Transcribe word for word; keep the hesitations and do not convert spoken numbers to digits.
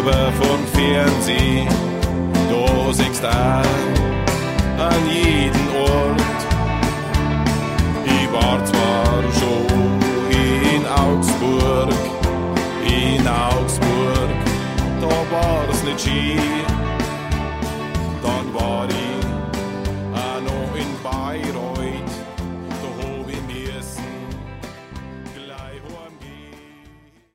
Bilder vom Fernsehen, da siehst du an jeden Ort. Ich war zwar schon in Augsburg, in Augsburg, da war's nicht schön.